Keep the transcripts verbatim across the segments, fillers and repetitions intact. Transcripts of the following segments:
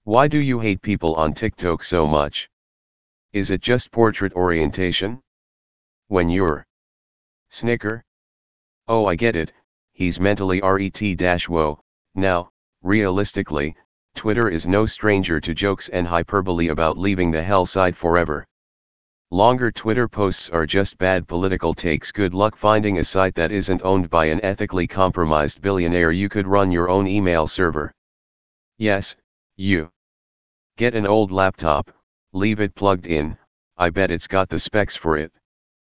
Why do you hate people on TikTok so much? Is it just portrait orientation? When you're snicker? Oh, I get it, he's mentally ret-whoa. Now, realistically, Twitter is no stranger to jokes and hyperbole about leaving the hell side forever. Longer Twitter posts are just bad political takes. Good luck finding a site that isn't owned by an ethically compromised billionaire. You could run your own email server. Yes, you. Get an old laptop, leave it plugged in, I bet it's got the specs for it.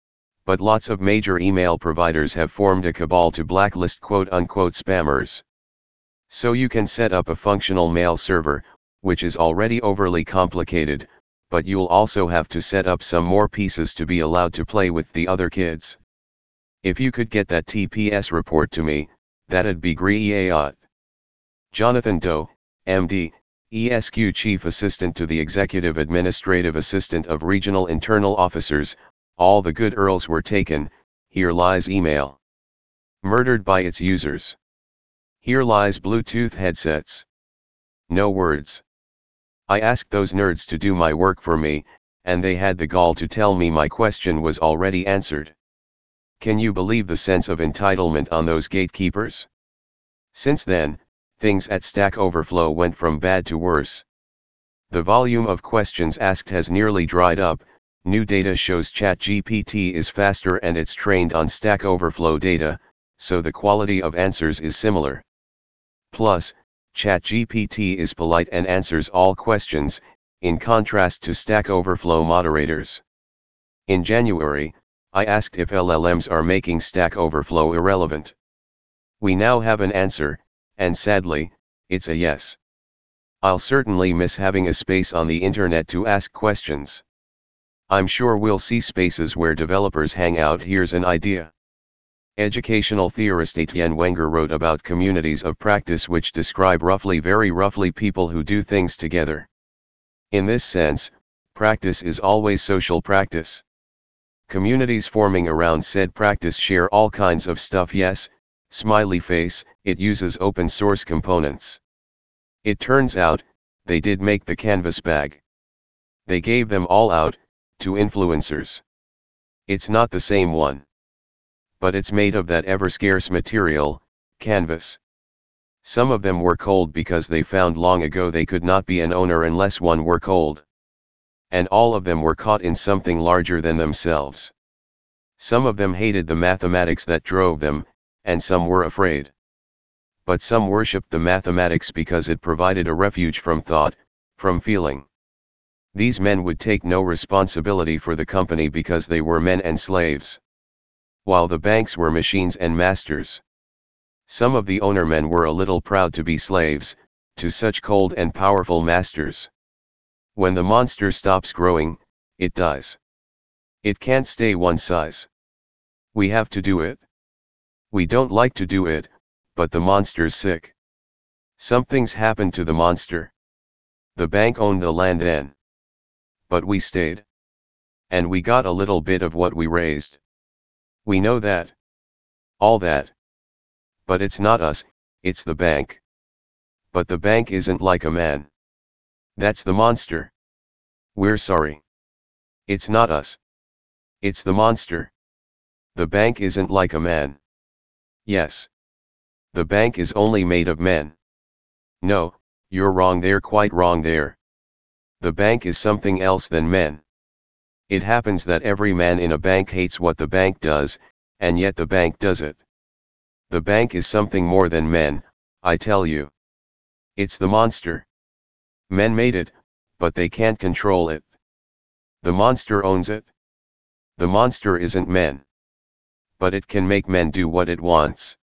But lots of major email providers have formed a cabal to blacklist quote-unquote spammers. So you can set up a functional mail server, which is already overly complicated, but you'll also have to set up some more pieces to be allowed to play with the other kids. If you could get that T P S report to me, that'd be great. Jonathan Doe, M D, E S Q Chief Assistant to the Executive Administrative Assistant of Regional Internal Officers. All the good earls were taken, here lies email. Murdered by its users. Here lies Bluetooth headsets. No words. I asked those nerds to do my work for me, and they had the gall to tell me my question was already answered. Can you believe the sense of entitlement on those gatekeepers? Since then, things at Stack Overflow went from bad to worse. The volume of questions asked has nearly dried up. New data shows ChatGPT is faster and it's trained on Stack Overflow data, so the quality of answers is similar. Plus, ChatGPT is polite and answers all questions, in contrast to Stack Overflow moderators. In January, I asked if L L Ms are making Stack Overflow irrelevant. We now have an answer, and sadly, it's a yes. I'll certainly miss having a space on the internet to ask questions. I'm sure we'll see spaces where developers hang out. Here's an idea. Educational theorist Etienne Wenger wrote about communities of practice which describe roughly very roughly people who do things together. In this sense, practice is always social practice. Communities forming around said practice share all kinds of stuff. Yes, smiley face, it uses open source components. It turns out, they did make the Canvas bag. They gave them all out, to influencers. It's not the same one. But it's made of that ever-scarce material, Canvas. Some of them were cold because they found long ago they could not be an owner unless one were cold. And all of them were caught in something larger than themselves. Some of them hated the mathematics that drove them, and some were afraid. But some worshipped the mathematics because it provided a refuge from thought, from feeling. These men would take no responsibility for the company because they were men and slaves, while the banks were machines and masters. Some of the owner men were a little proud to be slaves, to such cold and powerful masters. When the monster stops growing, it dies. It can't stay one size. We have to do it. We don't like to do it, but the monster's sick. Something's happened to the monster. The bank owned the land then. But we stayed. And we got a little bit of what we raised. We know that. All that. But it's not us, it's the bank. But the bank isn't like a man. That's the monster. We're sorry. It's not us. It's the monster. The bank isn't like a man. Yes. The bank is only made of men. No, you're wrong there, quite wrong there. The bank is something else than men. It happens that every man in a bank hates what the bank does, and yet the bank does it. The bank is something more than men, I tell you. It's the monster. Men made it, but they can't control it. The monster owns it. The monster isn't men. But it can make men do what it wants.